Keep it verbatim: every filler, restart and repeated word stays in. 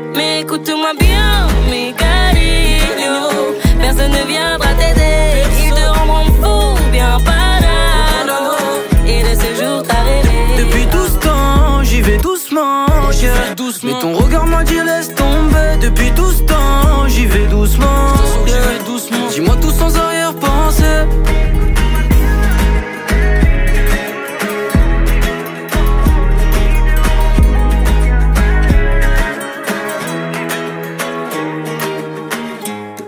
Mais écoute-moi bien, mes carillos. Personne ne viendra t'aider. Ils te rendront fou, bien parano. Et de ce jour t'as rêvé. Depuis tout ce temps, j'y vais doucement, yeah. doucement. Mais ton regard m'a dit laisse tomber. Depuis tout